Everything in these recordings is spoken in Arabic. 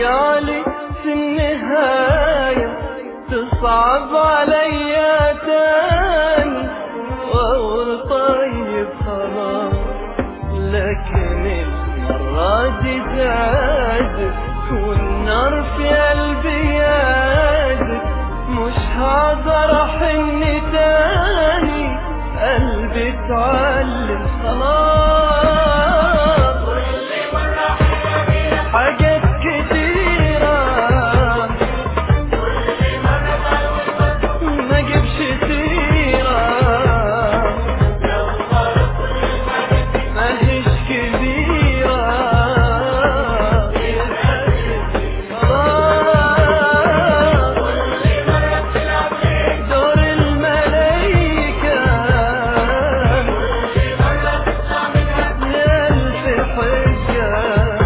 ترجعلي في النهاية تصعب عليا تاني وأقول طيب خلاص، لكن المرة دي زادت والنار في قلبي يادت، مش هقدر أحن تاني، قلبي اتعلم خلاص. حاجات كتيرة ما جبش سيرة، ماهيش كبيرة دور الملايكة يالف حجة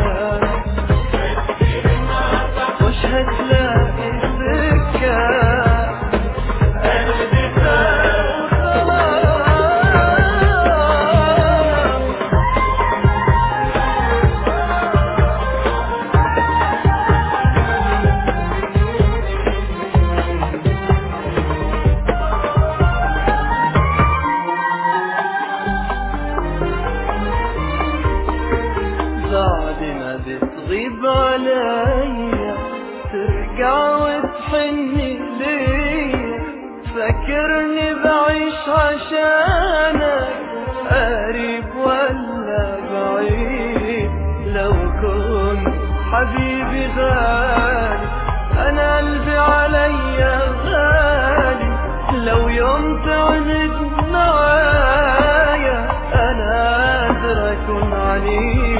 مش هتلاقي سكة، قلبي فات خلاص. بعد ما بتغيب عليا ترجع وتحني ليا، فاكرني بعيش عشانك قريب ولا بعيد، لو كنت حبيبي غالي انا قلبي عليا غالي، لو يوم تعند معايا انا قادر اكون عنيد.